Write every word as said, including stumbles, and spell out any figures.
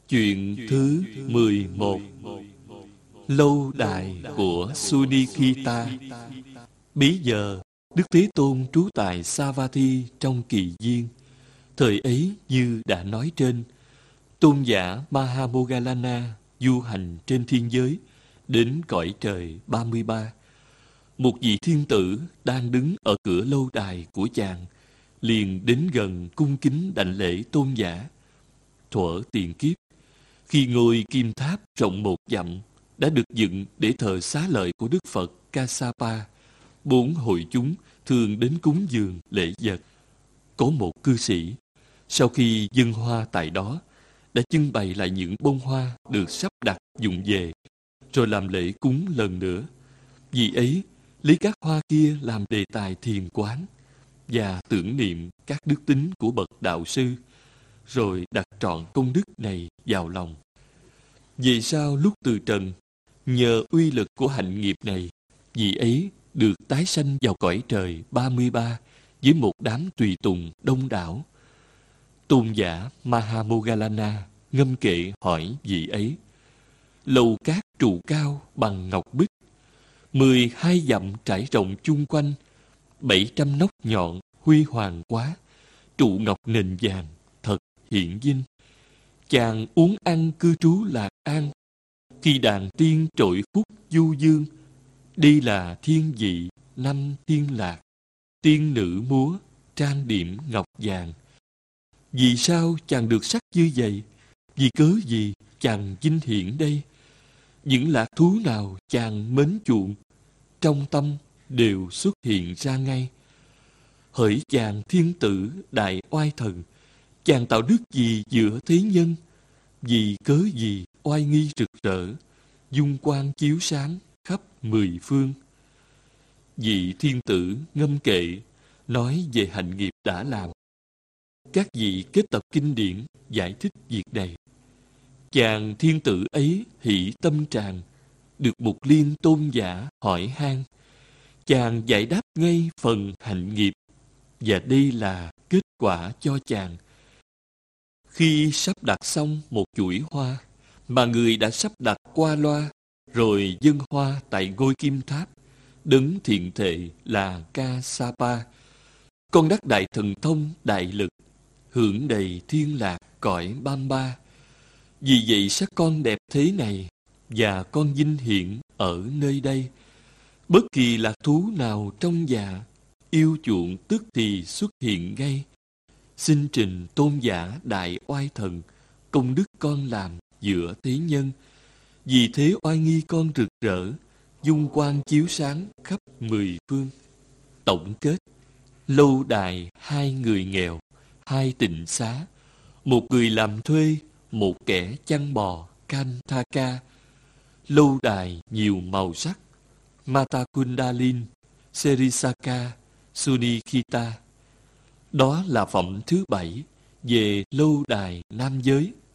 Chuyện thứ mười một. Lâu đài của Sunikita. Bấy giờ, Đức Thế Tôn trú tại Savatthi trong kỳ viên. Thời ấy như đã nói trên, tôn giả Mahamoggallana du hành trên thiên giới, đến cõi trời ba mươi ba. Một vị thiên tử đang đứng ở cửa lâu đài của chàng, liền đến gần cung kính đảnh lễ tôn giả. Thuở tiền kiếp, khi ngôi kim tháp rộng một dặm đã được dựng để thờ xá lợi của Đức Phật Kassapa, bốn hội chúng thường đến cúng dường lễ vật. Có một cư sĩ, sau khi dâng hoa tại đó, đã trưng bày lại những bông hoa được sắp đặt dụng về, rồi làm lễ cúng lần nữa. Vì ấy, lấy các hoa kia làm đề tài thiền quán và tưởng niệm các đức tính của bậc đạo sư, rồi đặt trọn công đức này vào lòng. Về sau lúc từ trần, nhờ uy lực của hạnh nghiệp này, vị ấy được tái sanh vào cõi trời ba mươi ba với một đám tùy tùng đông đảo. Tôn giả Mahamoggallana ngâm kệ hỏi vị ấy: lầu cát trụ cao bằng ngọc bích, mười hai dặm trải rộng chung quanh, bảy trăm nóc nhọn huy hoàng quá, trụ ngọc nền vàng thật hiển vinh. Chàng uống ăn cư trú lạc an, khi đàn tiên trội phúc du dương. Đây là thiên vị năm thiên lạc, tiên nữ múa trang điểm ngọc vàng. Vì sao chàng được sắc như vậy? Vì cớ gì chàng vinh hiển đây? Những lạc thú nào chàng mến chuộng, trong tâm đều xuất hiện ra ngay. Hỡi chàng thiên tử đại oai thần, chàng tạo đức gì giữa thế nhân? Vì cớ gì oai nghi rực rỡ, dung quang chiếu sáng khắp mười phương? Vị thiên tử ngâm kệ nói về hạnh nghiệp đã làm. Các vị kết tập kinh điển giải thích việc này. Chàng thiên tử ấy hỷ tâm tràn, được một liên tôn giả hỏi han. Chàng giải đáp ngay phần hạnh nghiệp, và đây là kết quả cho chàng. Khi sắp đặt xong một chuỗi hoa mà người đã sắp đặt qua loa, rồi dâng hoa tại ngôi kim tháp, đấng thiện thệ là Kassapa, con đắc đại thần thông đại lực, hưởng đầy thiên lạc cõi Bamba. Vì vậy sắc con đẹp thế này, và con vinh hiển ở nơi đây. Bất kỳ lạc thú nào trong dạ, yêu chuộng tức thì xuất hiện ngay. Xin trình tôn giả đại oai thần, công đức con làm giữa thế nhân. Vì thế oai nghi con rực rỡ, dung quang chiếu sáng khắp mười phương. Tổng kết: lâu đài hai người nghèo, hai tịnh xá, một người làm thuê, một kẻ chăn bò Kantaka. Lâu đài nhiều màu sắc: Mata Kundalin, Serisaka, Sunikita. Đó là phẩm thứ bảy về lâu đài nam giới.